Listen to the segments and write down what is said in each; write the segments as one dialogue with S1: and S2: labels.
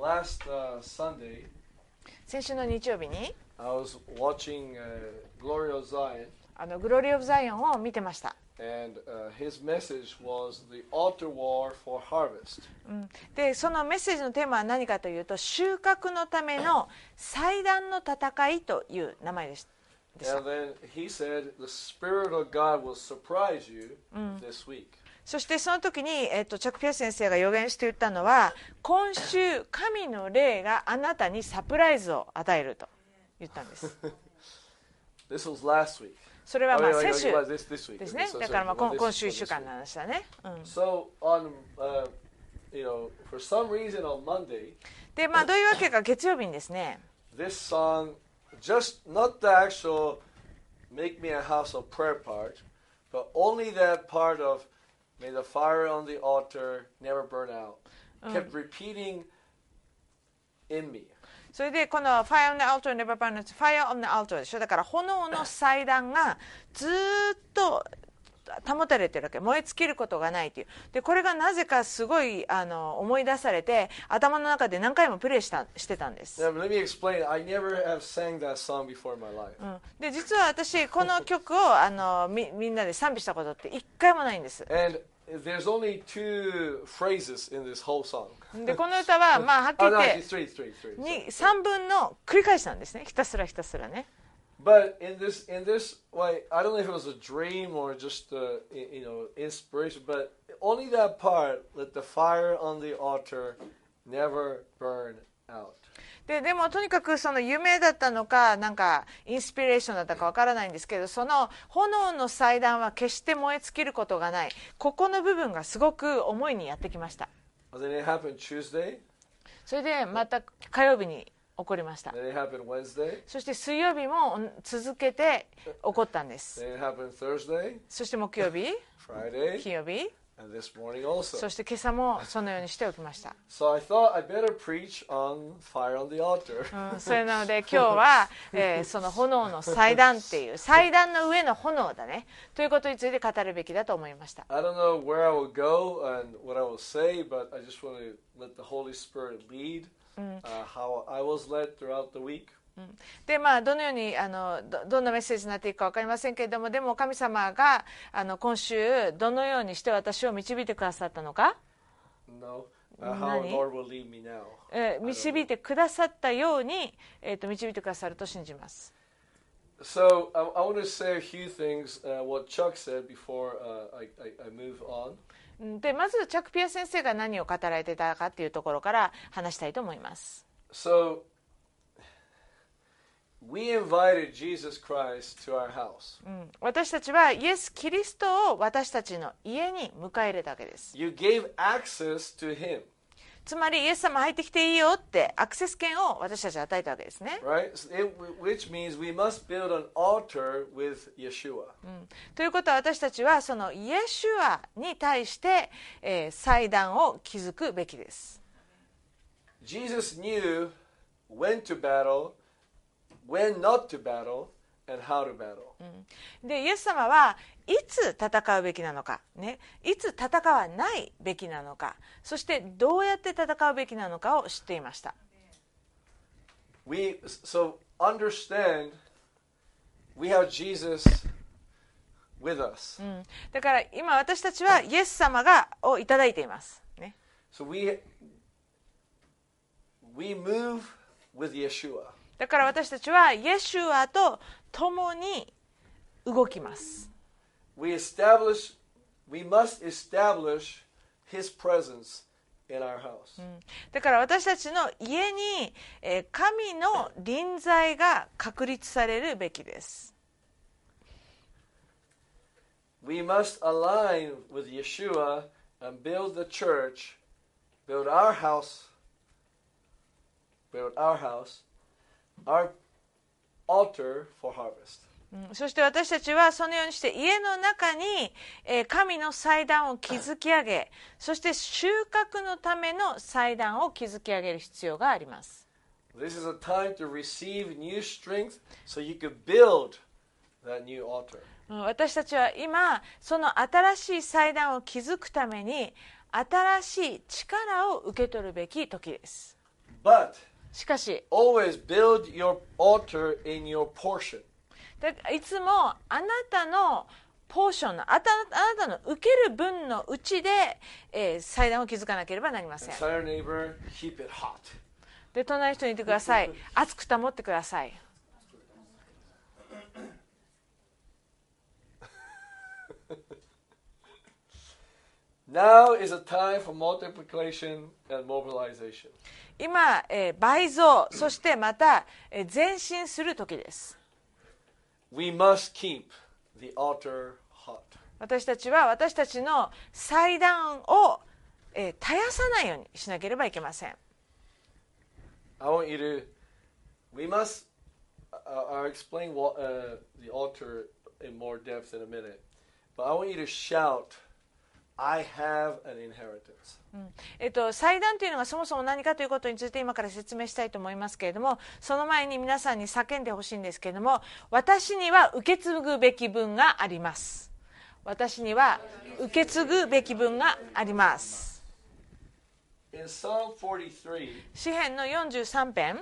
S1: last Sunday,
S2: 先週の日曜日に
S1: I was watching Glory of Zion,
S2: グロリー・オブ・ザイオンを見てました。
S1: and his message was the altar war for harvest.
S2: でそのメッセージのテーマは何かというと、収穫のための祭壇の戦いという名前でした。
S1: And then he said, the Spirit of God will surprise you this week.
S2: そしてその時に、チャック・ピアス先生が予言して言ったのは、今週神の霊があなたにサプライズを与えると言ったんです。
S1: This was last week.
S2: それはまあ先週
S1: this week.
S2: ですね。だからまあ今週1週間の話だね。
S1: So for some reason on Monday,
S2: でまあどういうわけか月曜日にですね、
S1: this song, just not the actual "Make Me a House of Prayer" part, but only that part of "May the fire on the altar never burn out," kept repeating in me.
S2: それでこの Fire on the altar never burn out, Fire on the altar でしょ。だから炎の祭壇がずっと保たれてるわけ、燃え尽きることがないという。でこれがなぜかすごい思い出されて、頭の中で何回もプレイしてたんです。
S1: Now, let me explain. I never have sang that song before in my life.
S2: で実は私この曲をみんなで賛美したことって一回もないんです。
S1: And there's only two phrases in this whole song.
S2: でこの歌はまあはっきり
S1: no,
S2: 言って
S1: three.
S2: 3分の繰り返しなんですね。ひたすらね。
S1: But in this way, I don't know if it was a dream or just inspiration, but only that part, let the fire on the altar never burn out.
S2: でもとにかくその夢だったのかなんかインスピレーションだったかわからないんですけど、その炎の祭壇は決して燃え尽きることがない、ここの部分がすごく思いにやってきました。
S1: Then it happened Tuesday.
S2: それでまた火曜日に起こりました。
S1: Then it happened Wednesday.
S2: そして水曜日も続けて起こったんです。
S1: Then it happened Thursday,
S2: そして木曜日、
S1: Friday,
S2: 金曜日、
S1: and this morning also.
S2: そして今朝もそのようにしておきました。
S1: So I thought I better preach on fire on the altar.
S2: それなので今日は、その炎の祭壇っていう祭壇の上の炎だねということについて語るべきだと思いました。
S1: I don't know where I will go and what I will say, but I just want to let the Holy Spirit lead how I was led throughout the week.
S2: でまあどのようにどんなメッセージになっていくか分かりませんけれども、でも神様が今週どのようにして私を導いてくださったのか、
S1: No, how Lord will lead me now.
S2: 導いてくださったように、導いてくださると信じます。
S1: So I want to say a few things, what Chuck said before I move on.
S2: でまずチャック・ピア先生が何を語られていたかというところから話したいと思います。
S1: So we invited Jesus Christ to our house.
S2: 私たちはイエス・キリストを私たちの家に迎え入れたわけです。
S1: You gave access to him,
S2: つまりイエス様入ってきていいよってアクセス権を私たちに与えたわけですね。
S1: right? Which means we must build an altar with Yeshua.
S2: ということは私たちはそのイエシュアに対して、祭壇を築くべきです。
S1: Jesus knew when to battle, when not to battle, and how to battle.
S2: でイエス様はいつ戦うべきなのか、ね、いつ戦わないべきなのか、そしてどうやって戦うべきなのかを知っていました。
S1: So understand, we have Jesus with us.
S2: だから今私たちはイエス様をいただいています、ね。
S1: So we move with Yeshua.
S2: だから私たちはイエシュアと共に動きます。
S1: We must establish His presence in our house.
S2: だから私たちの家に神の臨在が確立されるべきです。
S1: We must align with Yeshua and build the church, build our house, our altar for harvest.
S2: そして私たちはそのようにして家の中に神の祭壇を築き上げ、そして収穫のための祭壇を築き上げる必要があります。
S1: This is a time to receive new strength so you can build that new altar.
S2: 私たちは今その新しい祭壇を築くために新しい力を受け取るべき時です。
S1: But
S2: しかし
S1: always build your altar in your portion.
S2: いつもあなたのポーションのあなたの受ける分のうちで、祭壇を築かなければなりません。
S1: Tell your neighbor, keep it hot.
S2: で隣の人に言ってください。熱く保ってください。
S1: Now is a time for multiplication and mobilization.
S2: 今、倍増、そしてまた、前進する時です。
S1: We must keep the altar hot.
S2: 私たちは私たちの祭壇を、絶やさないようにしなければいけません。
S1: I want you to, we must, I'll explain what, the altar in more depth in a minute, but I want you to shout, I have an inheritance.
S2: 祭壇というのがそもそも何かということについて今から説明したいと思いますけれども、その前に皆さんに叫んでほしいんですけれども、私には受け継ぐべき分があります。私には受け継ぐべき分があります。
S1: In Psalm 43,
S2: 詩編の43編、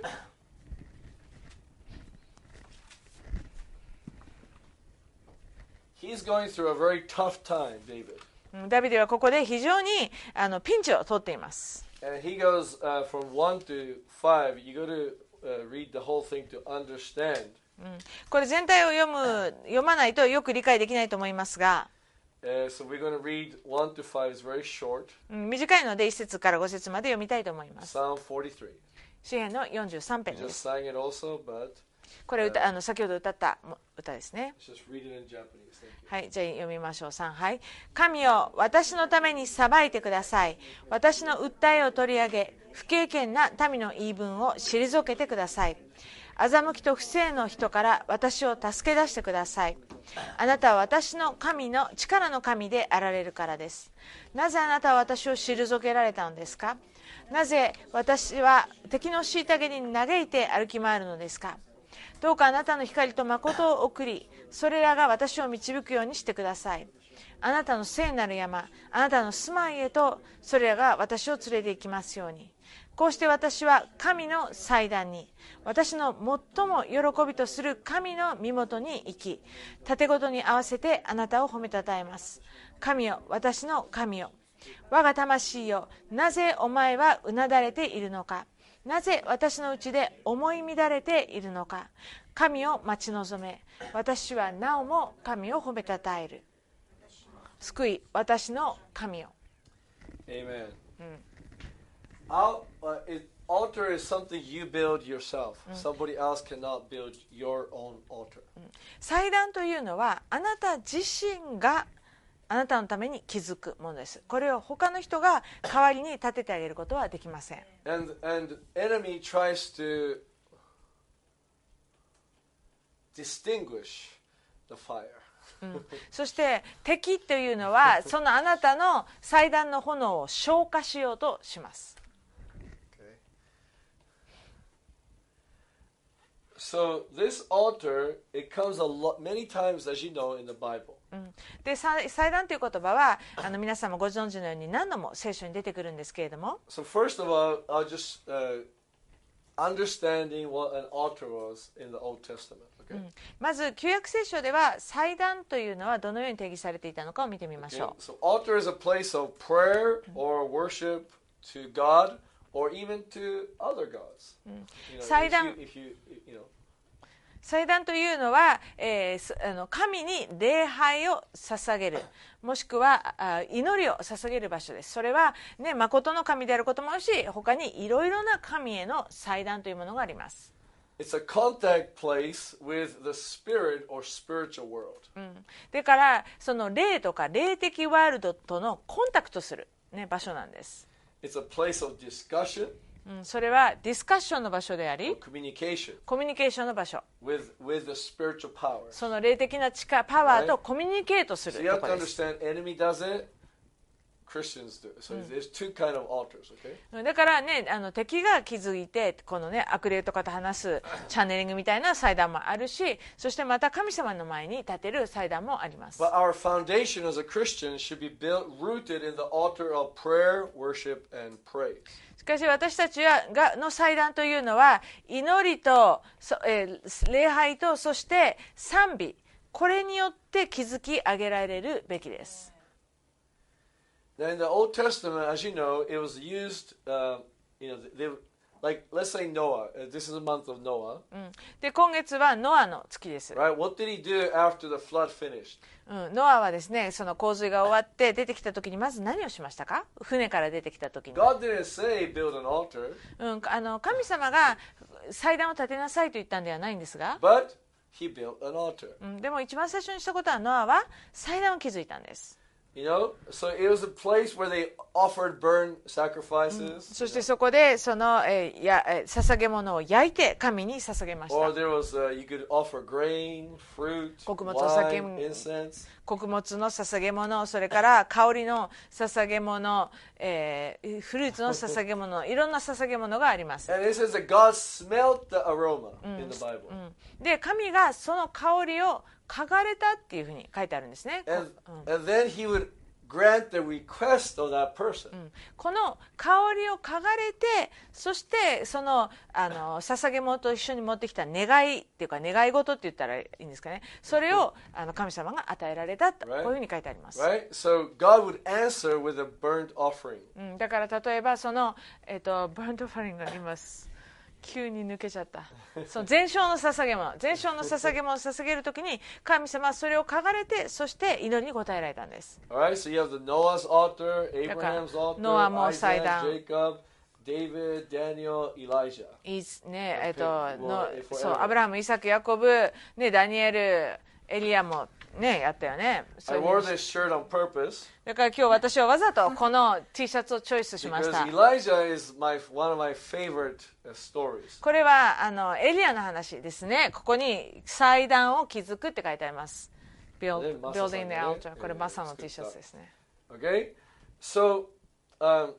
S1: he's going through a very tough time, David.
S2: ダビデはここで非常にピンチを通っています。
S1: And he goes from 1 to 5. You got to read the whole thing to understand.
S2: これ全体を読まないとよく理解できないと思いますが、
S1: So we're going to read 1 to 5. It's very short.
S2: 短いので1節から5節まで読みたいと思います。
S1: Psalm 43.
S2: 詩編の43編
S1: We
S2: で
S1: just
S2: す。
S1: sang it also, but
S2: これ先ほど歌った歌ですね。
S1: let's just read it in Japanese. Thank you.
S2: はい、じゃあ読みましょう。3、はい。神よ、私のために裁いてください。私の訴えを取り上げ、不敬虔な民の言い分を退けてください。欺きと不正の人から私を助け出してください。あなたは私の神の力の神であられるからです。なぜあなたは私を退けられたのですか？なぜ私は敵の虐げに嘆いて歩き回るのですか？どうかあなたの光と誠を送り、それらが私を導くようにしてください。あなたの聖なる山、あなたの住まいへと、それらが私を連れて行きますように。こうして私は神の祭壇に、私の最も喜びとする神の身元に行き、盾ごとに合わせてあなたを褒めたたえます。神よ、私の神よ。我が魂よ、なぜお前はうなだれているのか。なぜ私のうちで思い乱れているのか。神を待ち望め。私はなおも神を褒めたたえる。救い、私の神よ。
S1: Amen. Altar is something you build yourself. Somebody else cannot build your own altar.
S2: 祭壇というのはあなた自身があなたのために築くものです。これを他の人が代わりに建ててあげることはできません。
S1: And enemy tries to distinguish the fire.
S2: そして敵というのはそのあなたの祭壇の炎を消化しようとします。
S1: So this altar, it comes many times, as you know, in the Bible.
S2: で祭壇という言葉は皆さんもご存知のように何度も聖書に出てくるんですけれども、
S1: So first of all, I'll just understanding what an altar was in the Old Testament. Okay?
S2: まず旧約聖書では祭壇というのはどのように定義されていたのかを見てみましょう。
S1: So altar is a place of prayer or worship to God or even to other gods. You know, if you know.
S2: 祭壇というのは、神に礼拝を捧げる、もしくは祈りを捧げる場所です。それは、ね、誠の神であることもあるし、他にいろいろな神への祭壇というものがあります。
S1: It's a contact place with the spirit or spiritual world.
S2: だからその霊とか霊的ワールドとのコンタクトする、ね、場所なんです。
S1: It's a place of discussion.
S2: それはディスカッションの場所であり、
S1: Communication
S2: コミュニケーションの場所、
S1: with the spiritual powers.
S2: その霊的なパワーとコミュニケートす
S1: So
S2: る
S1: you
S2: と
S1: have
S2: こ
S1: to
S2: ろです。
S1: understand, enemy does it, Christians do. So there's two kind of altars, okay?
S2: だからね、敵が築いてこのね悪霊とかと話すチャネリングみたいな祭壇もあるし、そしてまた神様の前に立てる祭壇もあります。
S1: But our foundation as a Christian should be built rooted in the altar of prayer, worship, and praise.
S2: しかし私たちの祭壇というのは祈りと、礼拝とそして賛美、これによって築き上げられるべきです。
S1: Now, in the Old Testament, as you know, it was used, like, let's say Noah. This is the month of Noah.
S2: で、今月はノアの月です。
S1: Right? What did he do after the flood finished?
S2: ノアはですね、その洪水が終わって出てきた時にまず何をしましたか？船から出てきた時に。
S1: God didn't say build an altar.
S2: 神様が祭壇を建てなさいと言ったんではないんですが。
S1: But he built an altar.
S2: でも一番最初にしたことはノアは祭壇を築いたんです。
S1: You know, so it was a place where they offered burnt sacrifices.
S2: そしてそこでその捧げ物を焼いて神に捧げました。
S1: Or there was you could offer grain, fruit,
S2: 穀物
S1: wine, incense.
S2: 穀物の捧げ物、それから香りの捧げ物、フルーツの捧げ物、いろんな捧げ物があります。
S1: And it says that God smelled the aroma in the Bible.
S2: で、神がその香りを嗅がれたっていうふうに書いてあるんですね。
S1: And then he would grant the request of that person.
S2: この香りを嗅がれて、そしてその捧げ物と一緒に持ってきた願いっていうか願い事って言ったらいいんですかね。それを神様が与えられたと、こういうふうに書いてあります。
S1: Right? So God would answer with a burnt offering.
S2: だから例えばそのburnt offering があります。急に抜けちゃった。その全焼の捧げ物を捧げるときに神様はそれを嗅がれて、そして祈りに応えられたんです。
S1: Alright, so you have the Noah's altar, Abraham's altar,
S2: ノアも祭
S1: Isaac,
S2: 壇。
S1: Jacob, David, Daniel, Elijah.
S2: ね、そうアブラハム、イサク、ヤコブ、ね、ダニエル、エリアもね、やったよね。
S1: I wore this shirt on purpose
S2: だから今日私はわざとこの T シャツをチョイスしまし
S1: because
S2: た。
S1: Elijah is one of my favorite stories.
S2: これはエリアの話ですね。ここに祭壇を築くって書いてあります。Building the altar。これマサの T シャツですね。
S1: Okay? So, what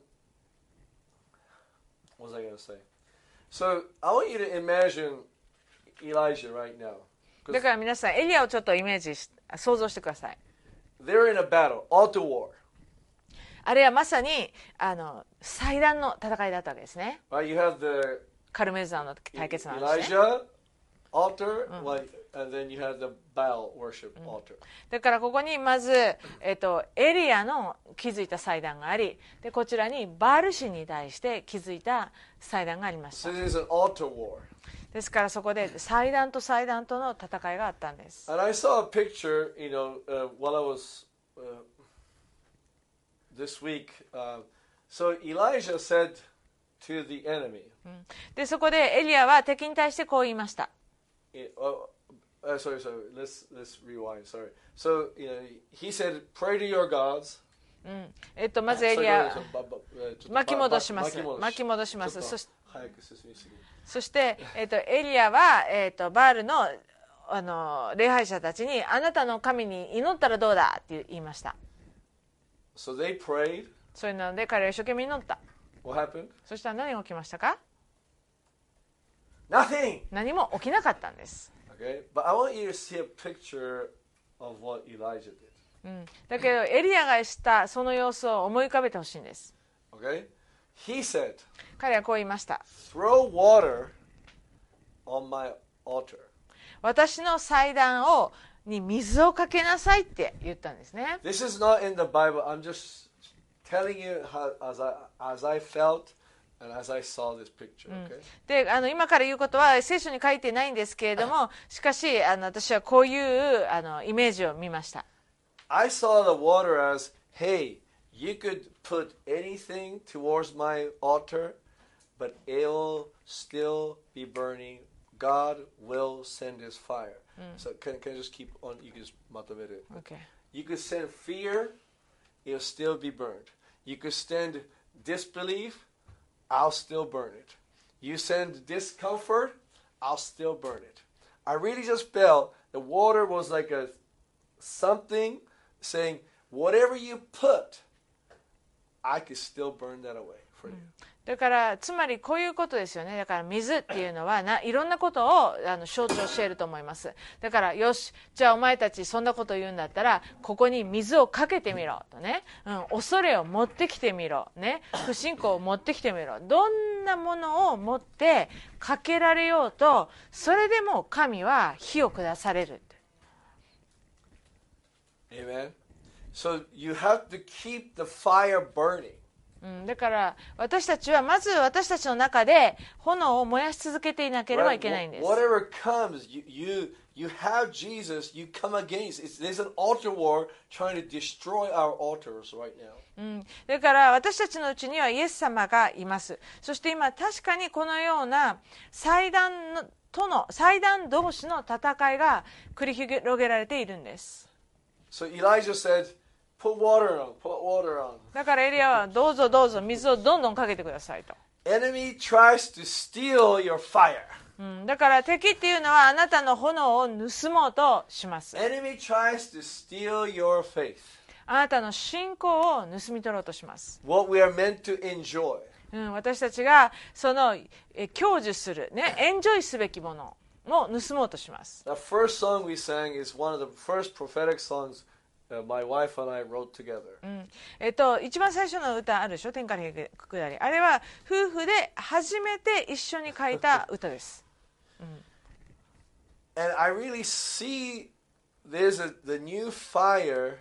S1: was I going to say? So, I want you to imagine Elijah right now.
S2: だから皆さん、エリアをちょっとイメージし、想像してください。
S1: They're in a battle, altar war.
S2: あれはまさに祭壇の戦いだったわけですね。
S1: Right? You have the
S2: カルメル山の対決なんですね。
S1: Elijah altar, and then you have the Baal worship altar.
S2: だからここにまず、エリアの築いた祭壇があり、でこちらにバール神に対して築いた祭壇がありました。
S1: So there's an altar war.
S2: ですからそこで祭壇と祭壇との戦いがあったんです。
S1: And I saw a picture, while I was this week. So Elijah said to the enemy.
S2: でそこでエリアは敵に対してこう言いました。
S1: Sorry. Let's rewind. Sorry. So he said, "Pray to your gods."
S2: まずエリア巻き戻します。そして、エリアは、バールの、礼拝者たちにあなたの神に祈ったらどうだって言いました。
S1: So they prayed.
S2: そういうので彼は一生懸命祈った。
S1: What happened?
S2: そしたら何が起きましたか？
S1: Nothing.
S2: 何も起きなかったんです。
S1: Okay, but I want you to see a picture of what Elijah did.
S2: だけどエリアがしたその様子を思い浮かべてほしいんです。
S1: Okay, he said,
S2: 彼はこう言いました。
S1: "Throw water on my altar."
S2: 私の祭壇に水をかけなさいって言ったんですね。
S1: This is not in the Bible. I'm just telling you as I felt and as I saw this picture. Okay?
S2: で今から言うことは聖書に書いてないんですけれども、しかし私はこういうイメージを見ました。
S1: I saw the water as, hey, you could put anything towards my altar, but it'll still be burning. God will send his fire. So can I just keep on? You can just motivate it.
S2: Okay.
S1: You could send fear, it'll still be burned. You could send disbelief, I'll still burn it. You send discomfort, I'll still burn it. I really just felt the water was like something saying, whatever you put, I could still burn that away for you.
S2: だからつまりこういうことですよね。だから水っていうのはいろんなことを象徴していると思います。だからよし、じゃあお前たちそんなこと言うんだったらここに水をかけてみろとね、恐れを持ってきてみろね、不信仰を持ってきてみろ。どんなものを持ってかけられようと、それでも神は火を下される。
S1: Amen. So you have to keep the fire burning.
S2: だから私たちはまず私たちの中で炎を燃やし続けていなければいけないんです。
S1: Whatever comes, you have Jesus, you come against. There's an altar war trying to destroy our altars right now.
S2: だから私たちのうちにはイエス様がいます。そして今確かにこのような祭壇同士の戦いが繰り広げられているんです。
S1: So Elijah said,Put water on, put water on.
S2: だからエリアはどうぞどうぞ水をどんどんかけてくださいと。
S1: Enemy tries to steal your fire.
S2: だから敵っていうのはあなたの炎を盗もうとします。
S1: Enemy tries to steal your faith.
S2: あなたの信仰を盗み取ろうとします。
S1: What we are meant to enjoy.
S2: 私たちがその享受するね、エンジョイすべきものを盗もうとします。
S1: The first song we sang is one of the first prophetic songs.My wife and I wrote together.
S2: 一番最初の歌あるでしょ、天から下り。あれは夫婦で初めて一緒に書いた歌です。
S1: And I really see there's the new fire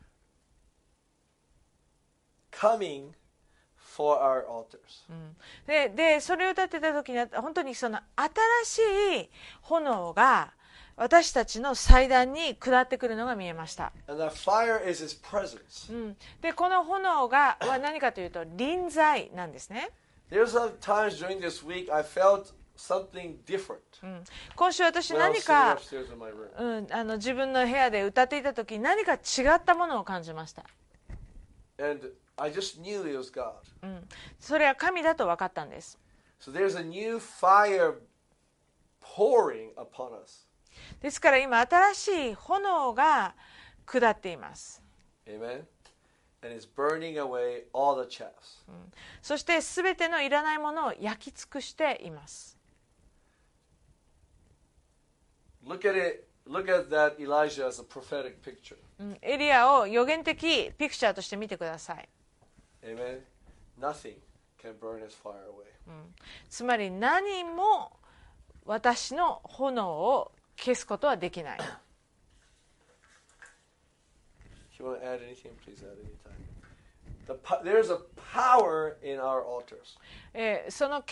S1: coming for our altars.
S2: でそれを歌ってた時に本当にその新しい炎が私たちの祭壇に下ってくるのが見えました。
S1: And that fire is his presence.
S2: でこの炎は何かというと臨在なんですね。
S1: There's some times during this week I felt something different.
S2: 今週私何か、自分の部屋で歌っていた時何か違ったものを感じました。
S1: And I just knew it was God.
S2: それは神だと分かったんです。
S1: So there's a new fire pouring upon us.
S2: ですから今新しい炎が下っています。
S1: Amen. And it's burning away all the chaffs.
S2: そしてすべてのいらないものを焼き尽くしています。
S1: Look at that Elijah as a prophetic picture.
S2: エリアを予言的ピクチャーとして見てください。
S1: Amen. Nothing can burn his fire away.
S2: つまり何も私の炎を消すことはできない。
S1: If you want to add anything, please add anytime. There's a power in our altars.
S2: その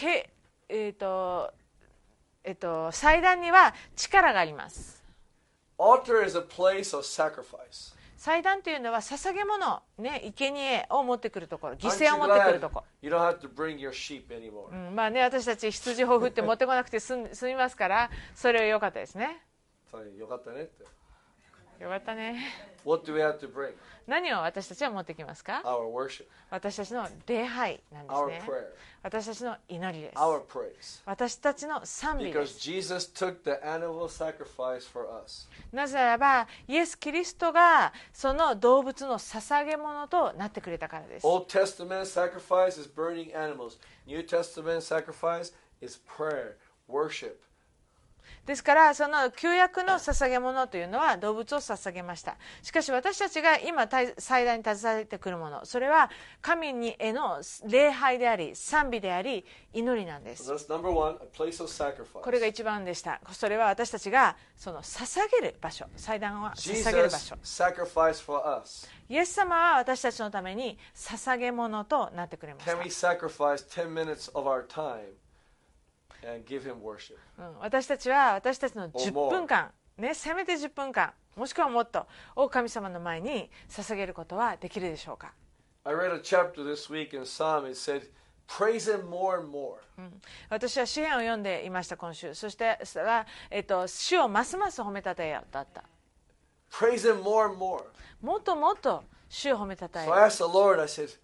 S2: 祭壇には力があります。
S1: Altar is a place of sacrifice.
S2: 祭壇というのは捧げ物、ね、生贄を持ってくるところ、犠牲を持ってくるところ。
S1: You don't have to bring your sheep anymore.
S2: まあね、私たち羊ほふって持ってこなくて済みますから、それは良かったですね。
S1: よかったねって。
S2: よかったね。
S1: What do we have to bring?
S2: 何を私たちは持ってきますか？
S1: Our worship.
S2: 私たちの礼拝なんですね。
S1: Our prayer.
S2: 私たちの祈りです。
S1: Our praise.
S2: 私たちの賛美です。
S1: Because Jesus took the animal sacrifice for us.
S2: なぜならば、イエス・キリストがその動物の捧げ物となってくれたからです。
S1: Old Testament sacrifice is burning animals. New Testament sacrifice is prayer, worship.
S2: ですからその旧約の捧げ物というのは動物を捧げました。しかし私たちが今祭壇に携えてくるもの、それは神への礼拝であり賛美であり祈りなんです。
S1: So that's number one, a place of sacrifice.
S2: これが一番でした。それは私たちがその捧げる場所、祭壇は捧げる場所。
S1: Jesus sacrificed for us.
S2: イエス様は私たちのために捧げ物となってくれました。
S1: Can we sacrifice 10 minutes of our time?And give him worship.
S2: 私たちは私たちの10分間、ね、せめて10分間、もしくはもっとを神様の前に捧げることはできるでしょうか。
S1: I read a chapter this week in Psalm. It said, "Praise him more and more."
S2: 私は詩篇を読んでいました今週。そしてそれは主をますます褒めたたえよだった。
S1: Praise him more and more.
S2: もっともっと主を褒めたたえよ。
S1: So I asked the Lord. I said,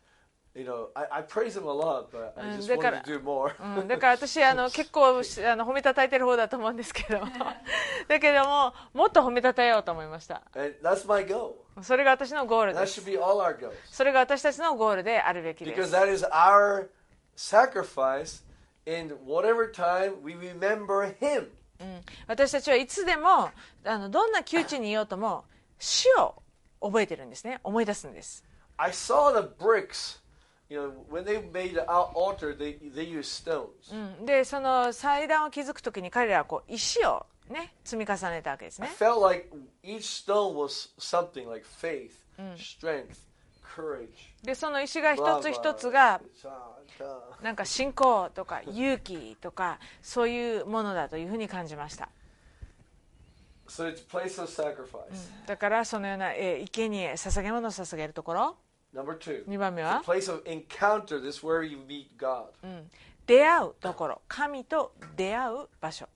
S1: I praise him a lot, but I just want to do more.
S2: だから私結構褒めたたえてる方だと思うんですけどだけどももっと褒めたたえようと思いました。
S1: And that's my goal.
S2: それが私のゴール
S1: That
S2: です。
S1: should be all our goals.
S2: それが私たちのゴールであるべきで
S1: Because
S2: す。
S1: that is our sacrifice in whatever time we remember him.
S2: 私たちはいつでもどんな窮地にいようとも死を覚えてるんですね。思い出すんです。
S1: I saw the bricks, when they made the altar, they used stones.
S2: でその祭壇を築くときに彼らはこう石をね積み重ねたわけです
S1: I
S2: ね。
S1: felt like each stone was something like faith, strength, courage.
S2: でその石が一つ一つがなんか信仰とか勇気とかそういうものだというふうに感じました。
S1: So it's a place of sacrifice.
S2: だからそのような生贄捧げ物を捧げるところ。
S1: Number 2.
S2: 2番目
S1: It's
S2: は
S1: a place of encounter. This is where you meet God.
S2: 出会うところ、神と出会う場所。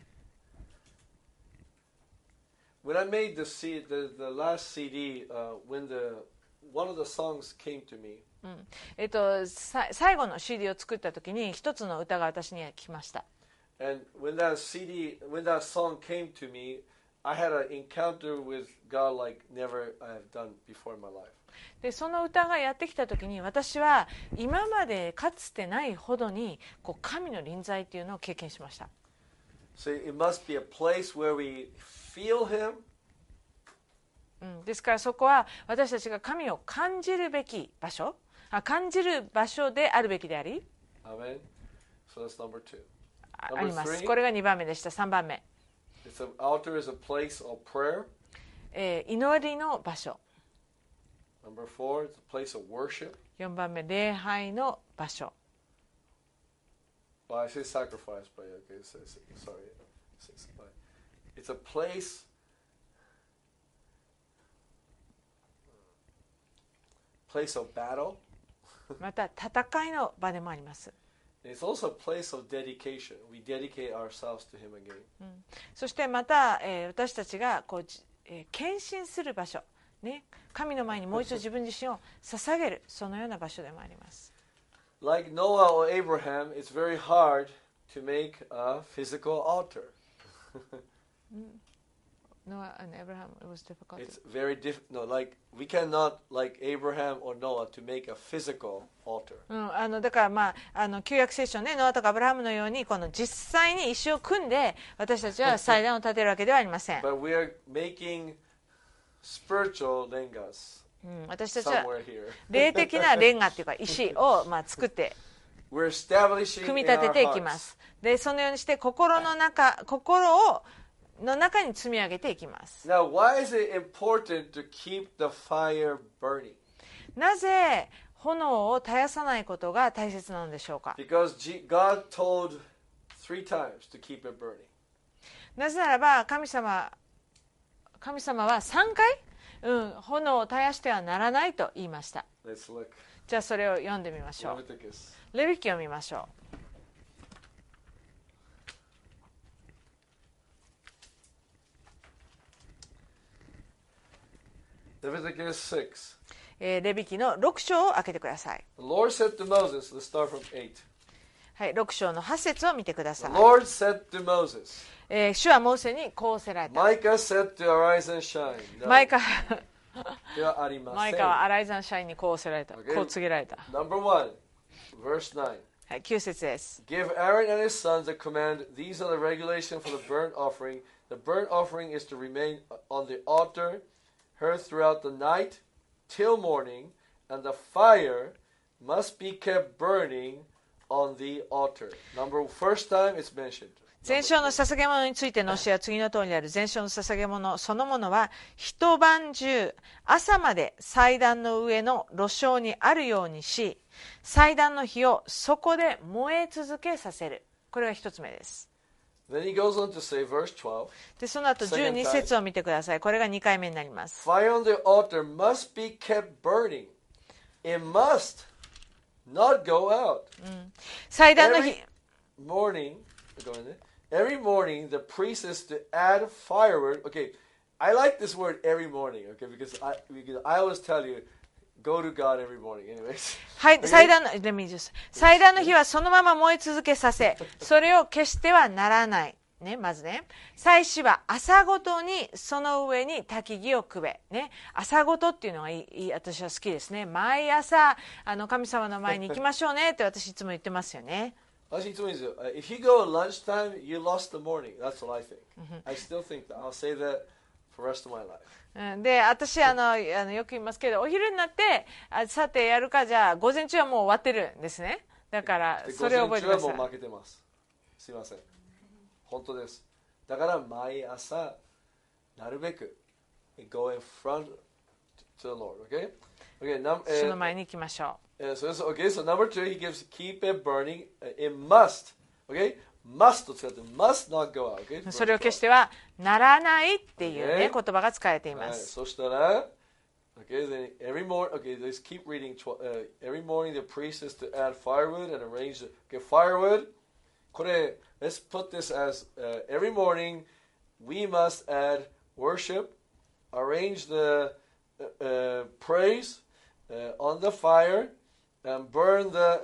S1: When I made the last CD, when one of the songs came to me,
S2: 最後の CD を作った時に一つの歌が私に来ました。
S1: and when that song came to me, I had an encounter with God like never I have done before in my life.
S2: でその歌がやってきた時に私は今までかつてないほどにこう神の臨在というのを経験しました。
S1: So it must be a place where we feel Him.
S2: ですからそこは私たちが神を感じるべき場所、感じる場所であるべきであり、
S1: Amen. So that's number 2.
S2: あります。これが2番目でした。3番目、
S1: Altar is a place of prayer.
S2: 祈りの場所。
S1: Number 4, it's a place of worship.
S2: 4番目、礼拝の場所。
S1: Well, I say sacrifice, but okay, sorry. It's a place of battle.
S2: また戦いの場でもあります。
S1: It's also a place of dedication. We dedicate ourselves to Him again.
S2: そしてまた、私たちがこう、献身する場所、ね、神の前にもう一度自分自身を捧げる、そのような場所でもあります。
S1: Like Noah or Abraham, it's very hard to make a physical altar.
S2: Noah and Abraham, it was difficult.
S1: It's very difficult. No, like we cannot, like Abraham or Noah, to make a physical altar.
S2: だから旧約聖書ね、ノアとかアブラハムのようにこの実際に石を組んで私たちは祭壇を建てるわけではありません。
S1: But we are making spiritual lengas
S2: 私たちは
S1: somewhere here.
S2: 霊的なレンガっていうか石を作って
S1: We're establishing
S2: 組み
S1: in
S2: 立て
S1: our
S2: ていきま
S1: hearts.
S2: す。でそのようにして心の中に積み上げていきます。
S1: Now, why is it important to keep the fire burning?
S2: なぜ炎を絶やさないことが大切なのでしょうか。
S1: Because God told 3 times to keep it burning.
S2: なぜならば神様は3回、炎を絶やしてはならないと言いました。
S1: Let's look.
S2: じゃあそれを読んでみましょう。
S1: Leviticus.
S2: レビ記を見ましょ
S1: Leviticus 6.
S2: う。レビ記の6章を開けてください。
S1: The Lord said to Moses, let's start from 8.
S2: はい、6章の8節を見てくだ
S1: The
S2: さい。
S1: Lord said to Moses,
S2: 主はモーセにこうせられた。
S1: Micah said to arise and shine. No,
S2: マイカ
S1: ではありません。
S2: マイカはアライザンシャインにこうせられた。
S1: Okay.
S2: こう告げられた。
S1: Number 1, verse 9.
S2: はい、9節です。
S1: Give Aaron and his sons a command. These are the regulations for the burnt offering. The burnt offering is to remain on the altar, heard throughout the night till morning, and the fire must be kept burning on the altar. First time it's mentioned.
S2: 全焼の捧げ物についての教えは次の通りである。全焼の捧げ物そのものは一晩中朝まで祭壇の上の炉匠にあるようにし、祭壇の火をそこで燃え続けさせる。これが一つ目です。
S1: Then he goes on to say, verse 12,
S2: でその後12節を見てください。これが2回目になります。
S1: Fire on the altar must be kept burning. It must not go out.
S2: 祭壇の火
S1: Every morning, the priest is to add firewood. Okay, I like this word every morning, okay, because I always tell you, go to God every morning. Anyways.
S2: はい、
S1: Okay?
S2: 祭壇の火はそのまま燃え続けさせ、それを消してはならない。ね、まずね。祭司は朝ごとにその上に焚き木をくべ。ね、朝ごとっていうのが私は好きですね。毎朝、神様の前に行きましょうねって私いつも言ってますよね。
S1: 私いつも言うんですよ。If you go at lunchtime, you lost the morning. That's what I think. I still think that. I'll say that for the rest of my life.
S2: で、私よく言いますけど、お昼になってさてやるか、じゃあ午前中はもう終わってるんですね。だからそれを覚えてください。
S1: 午前中はもう負けてます。すいません。本当です。だから毎朝なるべく go in front to the Lord. Okay? Okay.
S2: その前に行きましょう。
S1: Okay, so number 2, he gives keep it burning. It must. Okay? Must と使って must not go out. Okay?
S2: それを決してはならないっていうね、言葉が使われています。
S1: そしたら Okay, then every morning, okay, let's keep reading. Every morning the priest is to add firewood and arrange the firewood. これ let's put this as every morning we must add worship, arrange the praise on the fire, and burn the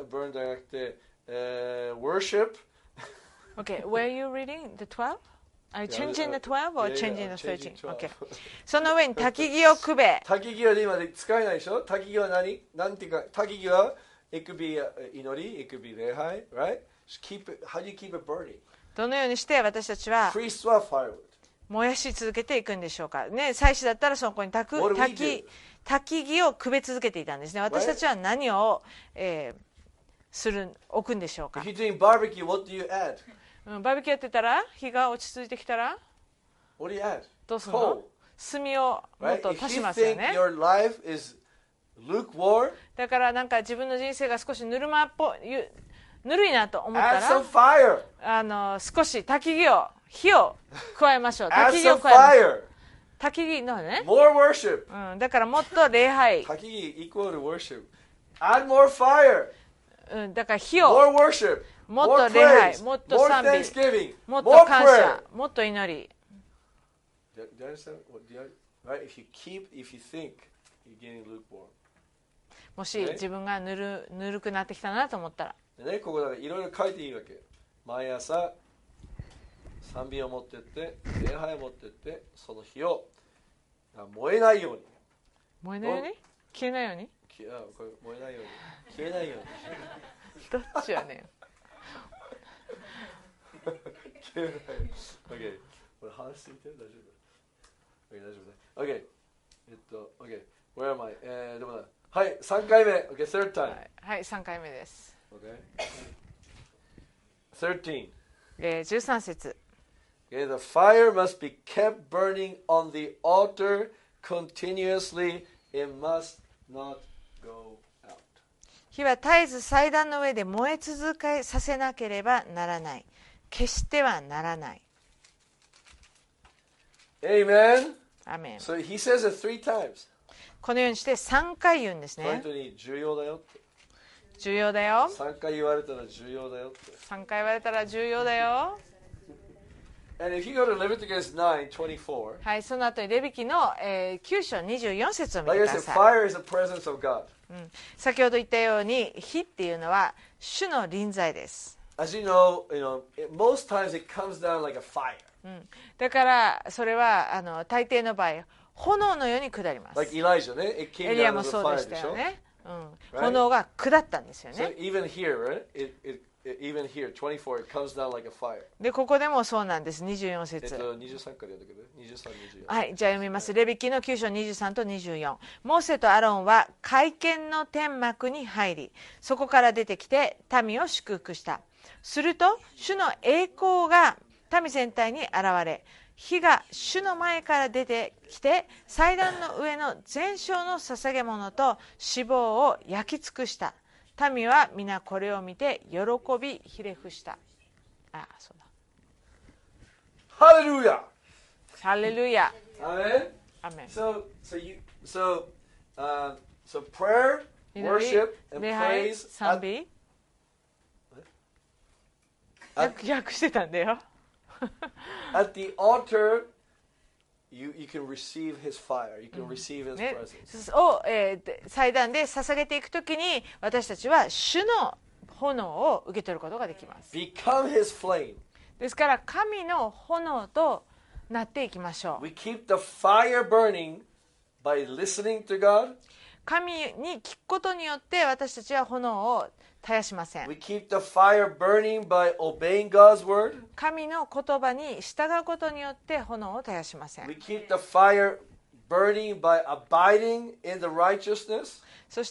S1: worship.
S2: Okay, where are you reading? The 12? Are you changing the 12 or changing the 13? Okay. その上に焚き木をくべ。
S1: 焚き木は今で使えないでしょ。焚き木はなんていうか、焚き木は it could be 祈り、it could be 礼拝、right? Just keep it. How do you keep it burning?
S2: どのようにして私たちは
S1: Priests は firewood.
S2: 燃やし続けていくんでしょうか。ね、祭司だったらそこに焚き木をくべ続けていたんですね。私たちは何を、置くんでしょうか。
S1: If you're doing barbecue, what do you add?
S2: バーベキューやってたら火が落ち着いてきたら
S1: What do you add?
S2: どうするの？炭をもっと足しますよね。
S1: If you think your life is lukewarm,
S2: だからなんか自分の人生が少しぬるいなと思った
S1: add some
S2: ら
S1: fire.
S2: 少し火を加えましょう。
S1: Add
S2: 焚き木を
S1: some
S2: 加えましょう。
S1: fire.
S2: 焚き木のね、
S1: More worship.
S2: だからもっと礼拝、
S1: 焚き木 equal to worship. Add more fire.
S2: だから火を
S1: More worship.
S2: もっと
S1: More
S2: 礼拝、
S1: praise.
S2: もっと
S1: More
S2: 賛美、
S1: thanksgiving.
S2: もっと
S1: More
S2: 感
S1: prayer.
S2: 謝、もっと祈り。
S1: Do you understand? Right? If you think you're getting lukewarm.
S2: もし自分がぬるくなってきたなと思ったら。
S1: でね、ここだけいろいろ書いていいわけ。毎朝賛美を持ってって礼拝を持ってってその火を燃えないように
S2: 燃えないように消えないように
S1: これ燃えないように消えないように
S2: どっちやねん
S1: 消えない OK これ話してみて大丈夫 OK 大丈夫ね OK OK Where am I? でもなはい3回目 OK third time
S2: はい3回目です
S1: OK 13
S2: 13節
S1: Okay, the fire must be kept burning on the altar continuously. It must not go out.
S2: 火は絶えず祭壇の上で燃え続けさせなければならない。決してはならない。
S1: Amen.
S2: Amen.
S1: So he says it 3 times.
S2: このようにして3回言うんですね。
S1: 本当に重要だよって。
S2: 重要だよ。
S1: 3回言われたら重要だよって。
S2: 3回言われたら重要だよ。
S1: And if you go to Leviticus 9:24,
S2: はい、その後にレビ記の、9章24節を見て
S1: like
S2: く
S1: I
S2: だ
S1: said,
S2: さい。
S1: fire is the presence of God.
S2: 先ほど言ったように火っていうのは主の臨在です。
S1: As you know, most times it comes down like a fire.
S2: だからそれは大抵の場合炎のように下ります。
S1: Like Elijah, ね? It came
S2: エリア
S1: down
S2: も
S1: as a
S2: そうで
S1: fire
S2: した
S1: でしょ
S2: よね。
S1: Right?
S2: 炎が下ったんですよ
S1: So
S2: ね。
S1: even here, right? Even here, 24, it comes down like a fire.
S2: でここでもそうなんです。24節。
S1: 23からやるけど、23、24。
S2: はい、じゃあ読みます。レビ記の9章23と24。モーセとアロンは会見の天幕に入り、そこから出てきて民を祝福した。すると主の栄光が民全体に現れ、火が主の前から出てきて祭壇の上の全焼の捧げ物と脂肪を焼き尽くした。民は皆これを見て喜びひれ伏した。あ、そうだ。
S1: ハレルヤ。
S2: ハレルヤ。
S1: Amen.
S2: Amen.
S1: So prayer,
S2: 祈り、
S1: worship, and
S2: 礼拝、
S1: praise
S2: 賛美。訳してたんだよ。
S1: at the altar, you can receive His fire. You can receive His
S2: ね
S1: presence.
S2: を、祭壇で捧げていくときに私たちは主の炎を受け取ることができます。
S1: Become His flame.
S2: ですから神の炎となっていきましょう。
S1: We keep the fire burning by listening to God.
S2: 神に聞くことによって私たちは炎を絶やしません。
S1: We keep the fire burning by obeying God's word.
S2: 神の言葉に従うことによって炎を絶やしません。
S1: We keep the fire burning by abiding in the righteousness.
S2: そして、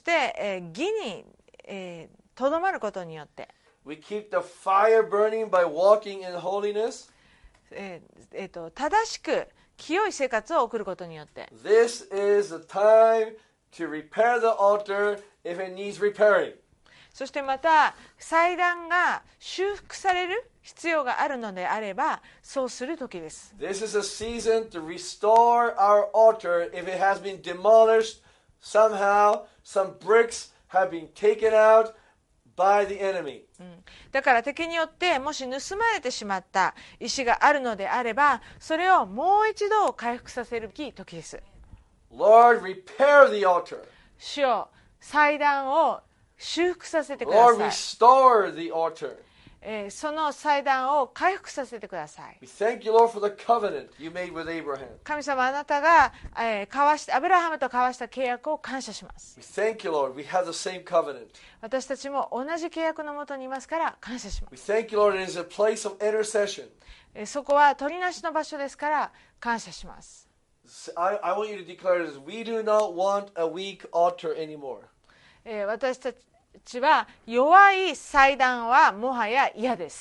S2: 義にとどまることによって、
S1: We keep the fire burning by walking in holiness.
S2: 正しく清い生活を送ることによって、
S1: This is the time to repair the altar if it needs repairing.
S2: そしてまた祭壇が修復される必要があるのであればそうする時です。
S1: This is a season to restore our altar if it has been demolished somehow. Some bricks have been taken out by the enemy.
S2: だから敵によってもし盗まれてしまった石があるのであればそれをもう一度回復させるべき時です。
S1: Lord, repair the altar.
S2: 主よ、祭壇を修復させてくだ
S1: Lord,
S2: さい。
S1: restore the altar.
S2: その祭壇を回復させてください。
S1: We thank you, Lord, for the covenant you made with Abraham.
S2: 神様、あなたが、アブラハムと交わした契約を感謝します。
S1: We thank you, Lord. We have the same covenant.
S2: 私たちも同じ契約のもとにいますから感謝しま
S1: We
S2: す。
S1: thank you, Lord. It is a place of intercession.
S2: そこは取りなしの場所ですから感謝します。
S1: I want you to declare this. We do not want a weak altar anymore.
S2: 私たちは弱い祭壇はもはや嫌です。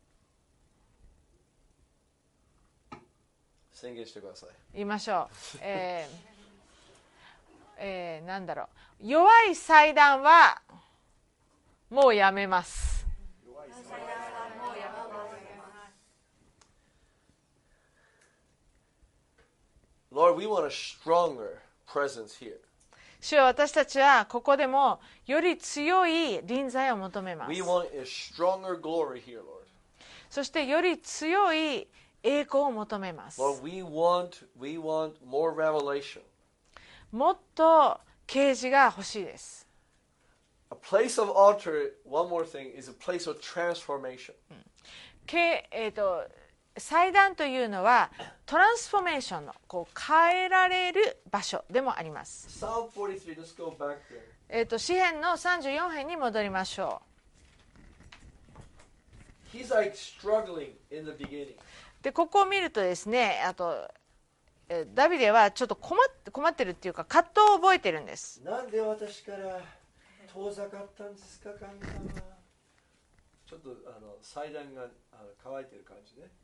S1: 宣言してください。
S2: 言いましょう。なんだろう。弱い祭壇はもうやめます。
S1: Lord, we want a stronger presence here.
S2: 主よ、私たちはここでもより強い臨在を求めます。
S1: We want a stronger glory here, Lord.
S2: そしてより強い栄光を求めます。
S1: Lord, we want more revelation.
S2: もっと啓示が欲しいです。
S1: A place of altar, one more thing, is a place of transformation.
S2: 祭壇というのはトランスフォーメーションの変えられる場所でもあります。
S1: Psalm 43, let's go back there.
S2: 詩編の34編に戻りましょ
S1: He's like struggling in the beginning.
S2: う。でここを見るとですね、ダビデはちょっと困ってるっていうか葛藤を覚えてるんです。
S1: なんで私から遠ざかったんですか、神様。ちょっと祭壇が乾いてる感じね。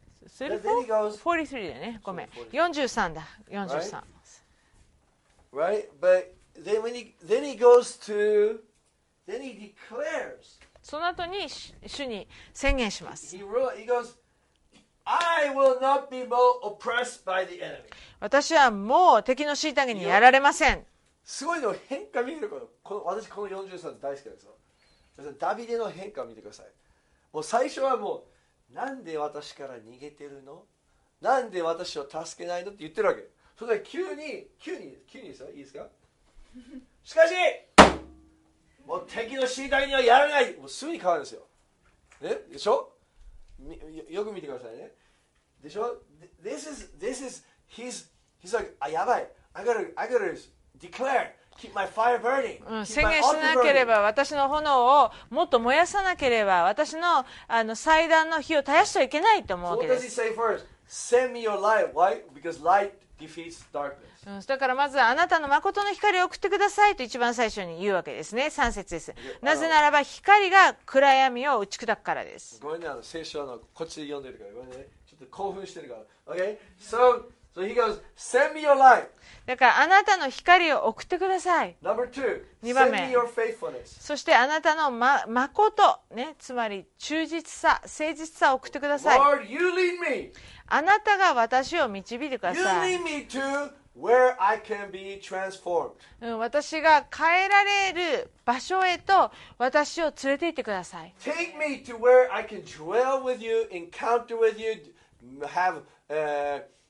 S2: 43だよね。ごめん。43だ。43。
S1: Right? But then he goes to, then he declares.
S2: その後に主に宣言します。
S1: He goes, I will not be more oppressed by the enemy.
S2: 私はもう敵の虐げにやられません。
S1: すごいの変化見える私この43大好きですよ。ダビデの変化を見てください。もう最初はもうなんで私から逃げてるの？なんで私を助けないのって言ってるわけ。それで急にですよ、いいですか？しかしもう敵の虐げにはやらない。もうすぐに変わるんですよ。ね？でしょ？よく見てくださいね。でしょ？ This is he's like やばい。I gotta declare, keep my fire burning.
S2: 宣言しなければ、私の炎をもっと燃やさなければ、私の祭壇の火を絶やしてはいけないと思うわけです。
S1: So what does he say first? Send me your light. Why? Because light defeats darkness.
S2: だからまずあなたの誠の光を送ってくださいと一番最初に言うわけですね。3節です。なぜならば光が暗闇を打ち砕くからです。
S1: ごめんね、聖書こっちで読んでるからごめんね。ちょっと興奮してるから。Okay? So he goes, send me your light.
S2: だからあなたの光を送ってください。
S1: Number 2,
S2: 2番
S1: send
S2: 目
S1: me your faithfulness.
S2: そしてあなたの誠、ね、つまり忠実さ、誠実さを送ってください。
S1: Lord, you lead me.
S2: あなたが私を導いてくだ
S1: You
S2: さい。
S1: lead me to where I can be transformed.
S2: 私が変えられる場所へと私を連れて行ってください。
S1: Take me to where I can dwell with you, encounter with you,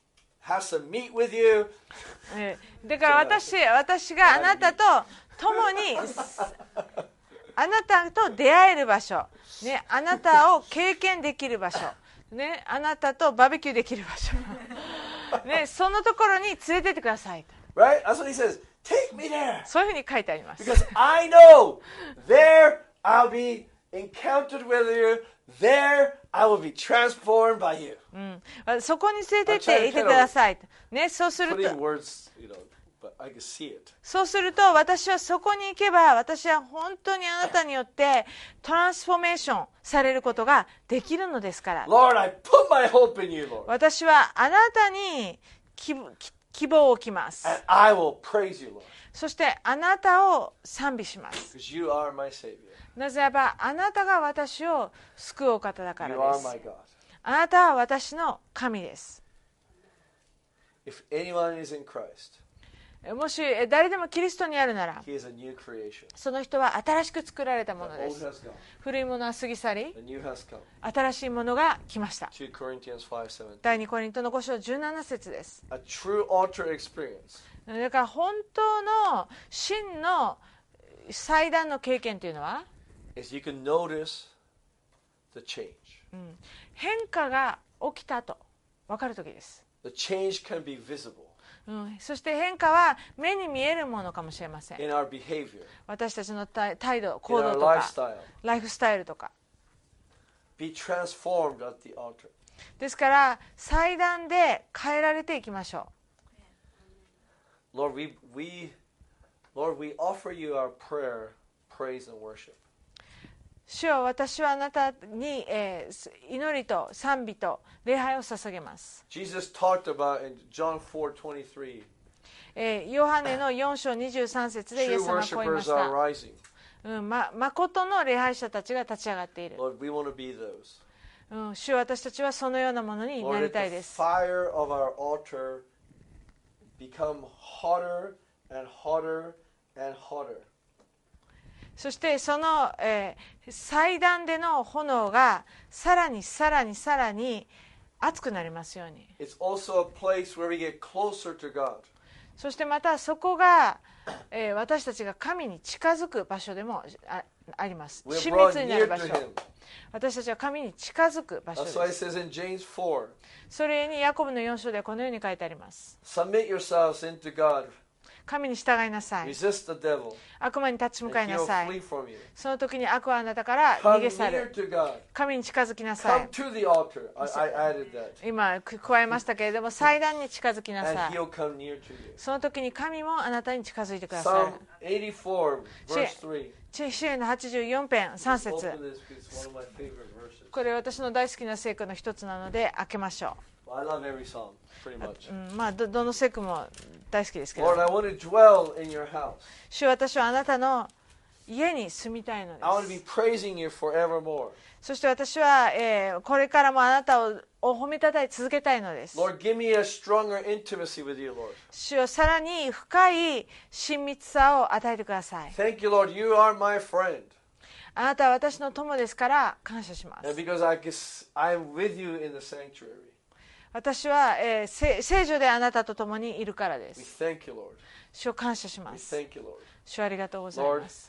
S1: has to meet with you.
S2: だから私があなたと共にあなたと出会える場所、ね、あなたを経験できる場所、ね、あなたとバーベキューできる場所、ね、そのところに連れてってください。
S1: Right? That's what he says. Take me there.
S2: そういうふうに書いてあります。
S1: Because I know there I'll be encountered with you. There I will be transformed by you.
S2: そこに連れてっていてください、ね、そうする
S1: Putting
S2: と
S1: words, but I can see it.
S2: そうすると私はそこに行けば私は本当にあなたによってトランスフォーメーションされることができるのですから。
S1: Lord, I put my hope in you, Lord.
S2: 私はあなたに希望を置きます。
S1: And I will praise you, Lord.
S2: そしてあなたを賛美します。
S1: Because you are my Savior.
S2: なぜならばあなたが私を救うお方だから
S1: You
S2: で
S1: are
S2: す。
S1: my God.
S2: あなたは私の神です。
S1: If anyone is in Christ,
S2: もし誰でもキリストにあるなら
S1: he is a new creation.
S2: その人は新しく作られたも
S1: The
S2: ので
S1: old
S2: す。
S1: has gone.
S2: 古いものは過ぎ去り
S1: The new has come.
S2: 新しいものが来ました。
S1: 2 Corinthians 5:17.
S2: 第2コリントの5章17節です。
S1: A true altar experience
S2: だから本当の真の祭壇の経験というのは
S1: is you can notice the change.
S2: 変化が起きたと分かるときです。
S1: The change can be visible
S2: そして変化は目に見えるものかもしれません。
S1: in our behavior,
S2: 私たちの態度、
S1: in
S2: 行動
S1: our
S2: とか
S1: lifestyle.
S2: ライフスタイルとか。
S1: Be transformed at the altar.
S2: ですから祭壇で変えられていきましょう。
S1: Lord, we offer you our prayer, praise, and worship.
S2: 主よ、私はあなたに、祈りと賛美と礼拝を捧げます。
S1: Jesus talked about in John 4:23.
S2: ヨハネの4章23節でイエ
S1: True
S2: ス様はこう言いまし
S1: worshipers are
S2: た。
S1: rising.
S2: 誠の礼拝者たちが立ち上がっている。
S1: Lord, we want to be those.
S2: 主よ、私たちはそのようなものにな
S1: Lord,
S2: り
S1: let
S2: たい
S1: the
S2: です。
S1: fire of our altar become hotter and hotter and hotter.
S2: そしてその、祭壇での炎がさらにさらにさらに熱くなりますように。
S1: It's also a place where we get closer to God.
S2: そしてまたそこが、私たちが神に近づく場所でもあります。
S1: We're
S2: 親
S1: brought
S2: 密になる
S1: near
S2: 場
S1: to
S2: 所。
S1: Him.
S2: 私たちは神に近づく場所
S1: That's why
S2: で
S1: it
S2: す。
S1: says in James 4,
S2: それにヤコブの4章ではこのように書いてあります。
S1: submit yourselves into God.
S2: 神に従いなさい。
S1: Resist the devil,
S2: 悪魔に立ち向
S1: and
S2: かいな
S1: he'll
S2: さい。
S1: flee from you.
S2: その時に悪はあなたから逃
S1: Come
S2: げ去
S1: near
S2: る。
S1: to God.
S2: 神に近づきなさ
S1: Come
S2: い。
S1: to the altar. I added that.
S2: 今加えましたけれども、祭壇に近づきな
S1: And
S2: さい。
S1: He'll come near to you.
S2: その時に神もあなたに近づいてくださ
S1: Psalm
S2: る。
S1: 84, verse 3.
S2: 詩篇の84編3
S1: Open
S2: 節。
S1: this because it's one of my favorite verses.
S2: これ私の大好きな聖句の一つなので開けましょ
S1: Well, I love every psalm, pretty much.
S2: う。まあどの聖句も大好きですけど
S1: Lord, I want to dwell in your house.
S2: 主よ、私はあなたの家に住みたいの
S1: I want to
S2: で
S1: be
S2: す。
S1: praising you forevermore.
S2: そして私は、これからもあなたを褒めたたえ続けたいのです。
S1: Lord, give me a stronger intimacy with you, Lord.
S2: 主よ、さらに深い親密さを与えてください。
S1: Thank you, Lord. You are my friend.
S2: あなたは私の友ですから感謝しま
S1: And
S2: す。
S1: because I'm with you in the sanctuary.
S2: 私は、聖女であなたと共にいるからで
S1: We
S2: す。
S1: thank you, Lord.
S2: 主を感謝しま
S1: We
S2: す。
S1: thank you, Lord.
S2: 主ありがとうございます。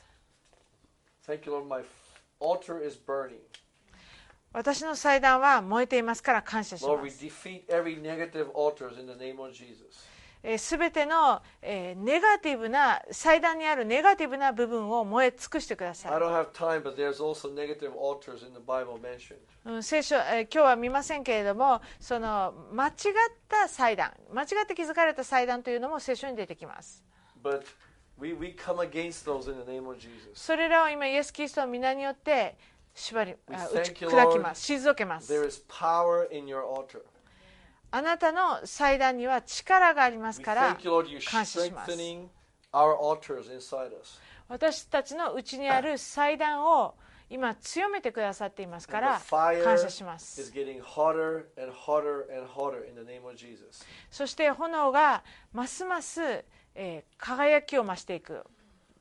S1: Thank you, Lord. My altar is burning.
S2: 私の祭壇は燃えていますから感謝し
S1: Lord,
S2: ま
S1: we
S2: す。
S1: defeat every negative altars in the name of Jesus.
S2: すべての、ネガティブな祭壇にあるネガティブな部分を燃え尽くしてくだ
S1: I
S2: さ
S1: don't have time, but there's also negative altars in the Bible mentioned.
S2: い。聖書、今日は見ませんけれども、その間違った祭壇、間違って築かれた祭壇というのも聖書に出てきます。
S1: But we come against those in the name of Jesus.
S2: それらを今イエス・キリストの皆によって
S1: We
S2: 打ち
S1: thank you,
S2: 砕きます退けます。
S1: There is power in your altar.
S2: あなたの祭壇には力があります
S1: We
S2: から
S1: thank you, Lord, you're
S2: 感謝します。
S1: strengthening our altars inside us.
S2: 私たちのうちにある祭壇を今強めてくださっていますか
S1: And
S2: ら
S1: the fire
S2: 感謝しま
S1: is
S2: す。
S1: getting hotter and hotter and hotter in the name of Jesus.
S2: そして炎がますます、輝きを増していく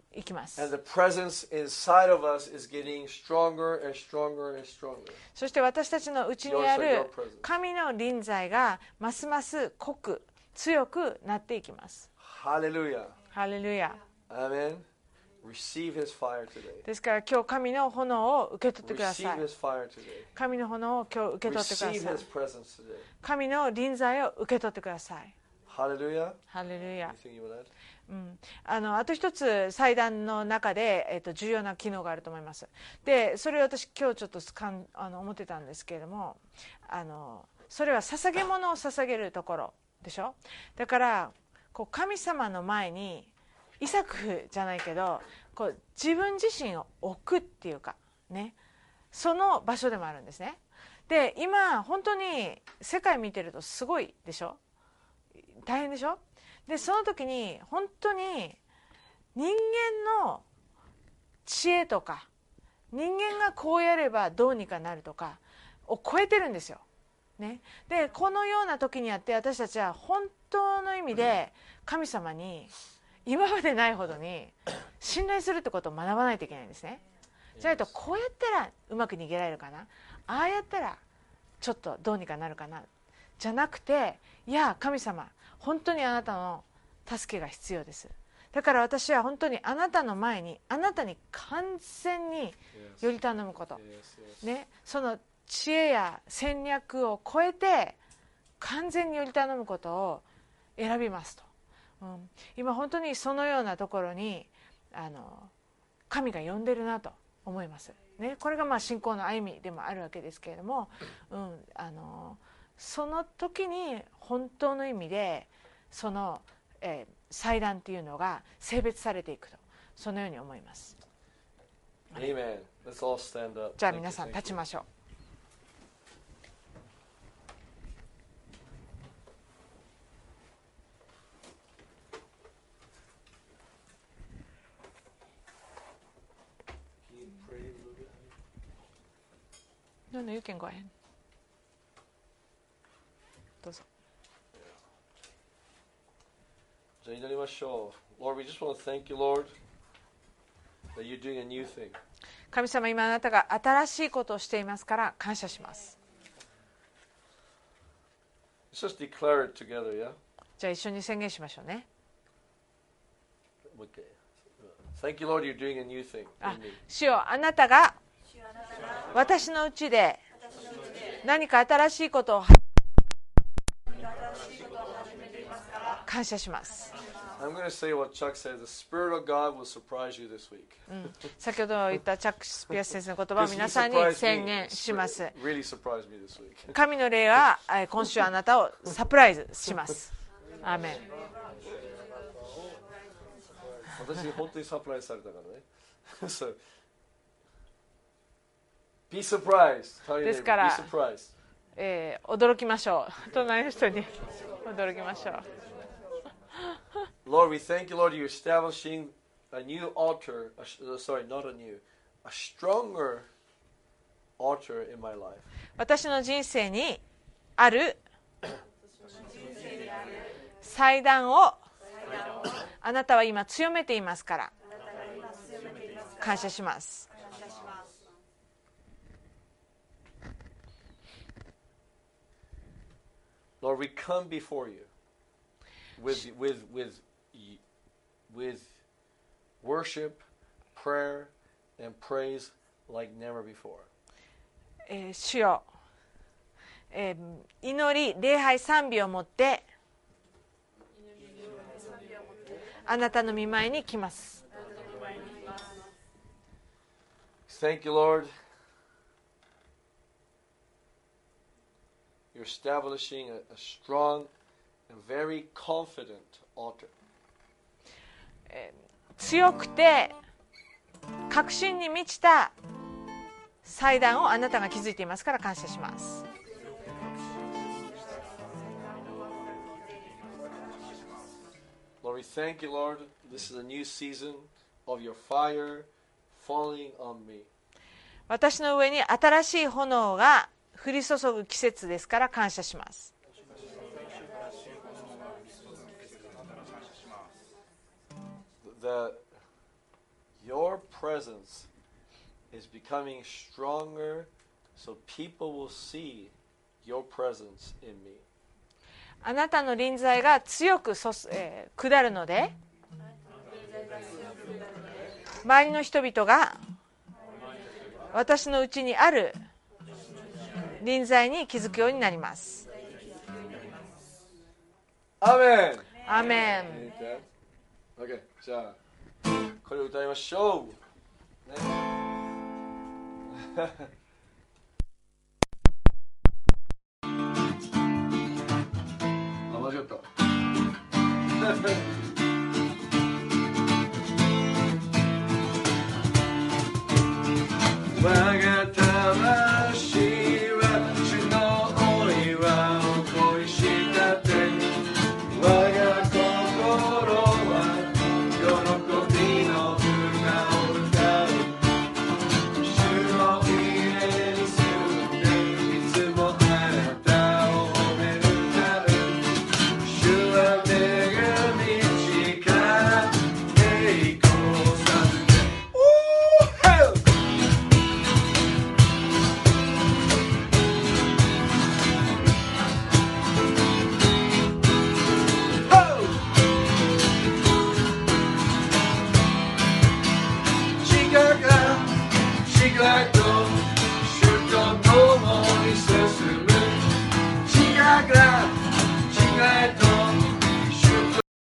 S2: いきます。
S1: And the presence inside of us is getting stronger and stronger and stronger.
S2: そして私たちのうちにある神の臨在がますます濃く強くなっていきます。
S1: Hallelujah.
S2: ハレルヤ。
S1: Amen. Receive His fire today.
S2: ですから今日神の炎を受け取ってくだ
S1: Receive
S2: さい。
S1: His fire today.
S2: 神の炎を今日受け取ってくだ
S1: Receive
S2: さい。
S1: His presence today.
S2: 神の臨在を受け取ってください。
S1: Hallelujah.
S2: ハレルヤ。
S1: Anything you want to add?
S2: あと一つ祭壇の中で、重要な機能があると思います。でそれを私今日ちょっと思ってたんですけれども、それは捧げ物を捧げるところでしょ。だからこう神様の前にイサクじゃないけどこう自分自身を置くっていうかね、その場所でもあるんですね。で今本当に世界見てるとすごいでしょ、大変でしょ。でその時に本当に人間の知恵とか人間がこうやればどうにかなるとかを超えてるんですよ、ね、でこのような時にあって私たちは本当の意味で神様に今までないほどに信頼するってことを学ばないといけないんですね。じゃないとこうやったらうまく逃げられるかな、ああやったらちょっとどうにかなるかなじゃなくて、いや神様本当にあなたの助けが必要です。だから私は本当にあなたの前にあなたに完全により頼むこと、ね、その知恵や戦略を超えて完全により頼むことを選びますと、今本当にそのようなところに神が呼んでるなと思います、ね、これがまあ信仰の歩みでもあるわけですけれども、その時に本当の意味でその、祭壇っていうのが性別されていくと、そのように思います。
S1: Amen. Let's all stand up.
S2: じゃあ皆さん立ちましょう。No, no, you can go ahead. どうぞ。
S1: じゃあ祈りましょう。Lord, we just want to thank you, Lord, that you're doing a new thing.
S2: 神様、今あなたが新しいことをしていますから感謝します。
S1: Let's just declare it together, yeah?
S2: じゃあ一緒に宣言しましょうね。
S1: Okay. Thank you, Lord, you're doing a new thing
S2: あ
S1: in me.
S2: 主よ、あなたが私のうちで何か新しいことを感謝します。
S1: I'm going to say what Chuck said. The Spirit of God will surprise you this week.
S2: 先ほど言ったチャック・スピアス先生の言葉を
S1: Because
S2: 皆
S1: he
S2: さんに
S1: surprised
S2: 宣
S1: me.
S2: 言します。
S1: Really surprised me this week.
S2: 神の霊は今週あなたをサプライズします。アーメン。
S1: 私本当にサプライズされたからね。So, be surprised. Tell your
S2: です
S1: neighbor,
S2: から
S1: be surprised.
S2: 驚きましょう。隣の人に驚きましょう。
S1: Lord, we thank you, Lord, you're establishing a new altar. Sorry, not a new, a stronger altar in my life.
S2: 私の人生にある祭壇をあなたは今強めていますから感謝します。
S1: Lord, we come before you with worship, prayer, and praise like never before.
S2: 主よ、祈り、礼拝、賛美をもってあなたの御前に来ます。
S1: Thank you, Lord. You're establishing a strong and very confident altar.
S2: 強くて確信に満ちた祭壇をあなたが築いていますから感謝します。
S1: Lord, we thank you, Lord. This is a new season of your fire falling on me.
S2: 私の上に新しい炎が降り注ぐ季節ですから感謝します。
S1: your presence is becoming stronger, so people will see your presence in me.
S2: あなたの臨在が強く下るので、周りの人々が私のうちにある臨在に気づくようになります。
S1: アメン。
S2: アーメン。
S1: OK、じゃあこれを歌いましょう。ね。あ、間違った。